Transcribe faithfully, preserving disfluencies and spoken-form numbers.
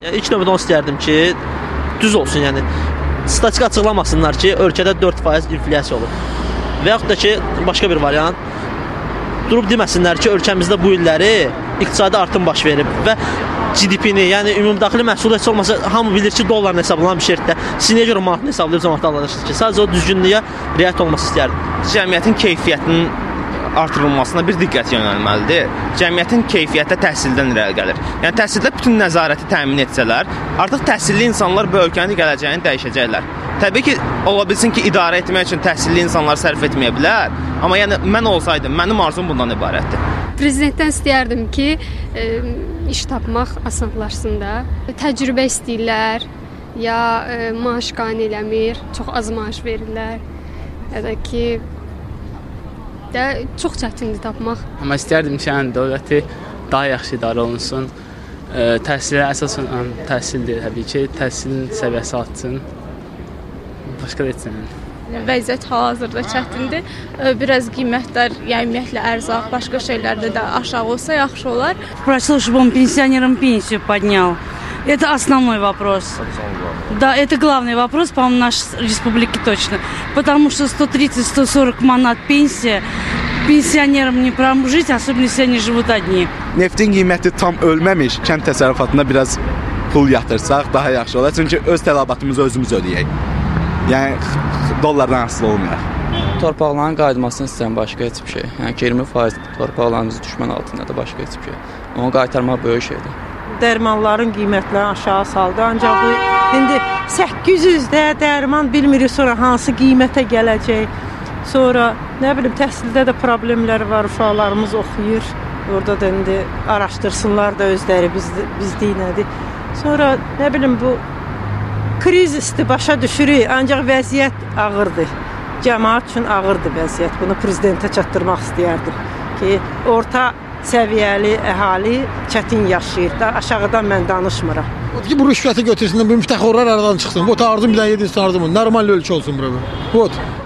İlk növbədə onu istəyərdim ki, düz olsun, yəni statistika açıqlamasınlar ki, ölkədə dörd faiz inflyasiya olur. Və yaxud da ki, başqa bir variant, durub deməsinlər ki, ölkəmizdə bu illəri iqtisadi artım baş verib və G D P-ni, yəni ümumdaxili məhsulu heç olmasa hamı bilir ki, dolların hesablanan bir şeydə. Siz niyə görə manatını hesablayıb cəmaatda alınırsınız ki, sadəcə o düzgünlüyə riayət olması istəyərdim. Cəmiyyətin keyfiyyətinin artırılmasına bir diqqət yönəlməlidir. Cəmiyyətin keyfiyyəti təhsildən irəli gəlir. Yəni təhsildə bütün nəzarəti təmin etsələr, artıq təhsilli insanlar bu ölkənin gələcəyini dəyişəcəklər. Təbii ki, ola bilsin ki, idarə etmək üçün təhsilli insanlar sərf etməyə bilər, amma yəni mən olsaydım, mənim arzum bundan ibarətdir. Prezidentdən istəyərdim ki, e, iş tapmaq asanlaşsın da. Təcrübə istəyirlər, ya e, maaş qane eləmir, çox az maaş verirlər, ya da ki, də çox çətindir tapmaq. Amma istərdim ki, yəni dövləti daha yaxşı idarə olunsun. E, təhsilə əsasən təhsildir təbii ki, təhsilin səviyyəsi artsın. Başqa da etsin. Vəziyyət hal-hazırda çətindir. Biraz qiymətlər, yəni ümumiyyətlə ərzaq, başqa şeylərdə də aşağı olsa yaxşı olar. Просил, чтобы он пенсионерам пенсию поднял. Это основной вопрос. Да, это главный вопрос, по-моему, нашей республики точно. Потому что сто тридцать - сто сорок манат пенсия pensionerim не прожить, особенно если они живут одни. Neftin qiyməti tam ölməmiş, kənd təsərrüfatına biraz pul yatırsaq daha yaxşı olar. Çünki öz tələbatımızı özümüz ödəyək. Yəni dollardan asılı olmayaq. Torpaqların qayıtmasını istəyirəm, başqa heç bir şey. Yəni ki, iyirmi faiz torpaqlarımız düşmən altındadır, başqa heç bir şey. Onu qaytarmaq böyük şeydir. Dərmanların qiymətləri aşağı saldı. Ancaq bu indi səkkiz yüzdə dərman bilmirik sonra hansı qiymətə gələcək. Sonra nə bilim təhsildə də problemlər var, uşaqlarımız oxuyur. Orada da indi araşdırsınlar da özləri biz bizdə nədir. Sonra nə bilim bu krizisdir, başa düşürük, ancaq vəziyyət ağırdır. Cəmaət üçün ağırdır vəziyyət. Bunu prezidentə çatdırmaq istəyərdim ki, orta səviyyəli əhali çətin yaşayır da, aşağıdan mən danışmıram. Ki bu rüşvəti götürsünlər, bu müftəxorlar aradan çıxsın. Bu tarzım bir dənə yedinci tarzım, normal ölkə olsun bura. Вот.